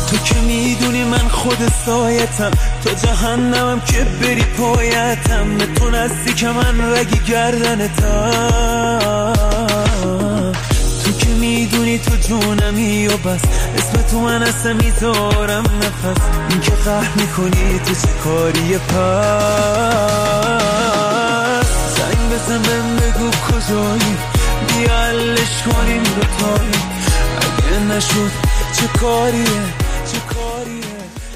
تو که میدونی من خود سایتم، تو جهنمم که بری پایتم، به تو نزدیک من رگی گردنتم. تو که میدونی تو جونمی و بس، اسم تو من اصلا میذارم نفس، این که قهر میکنی تو چه کاریه پس؟ زنگ بزن بهم بگو کجایی، بیا حلش کنیم دوتایی، اگه نشد چه کاریه چه کاریه.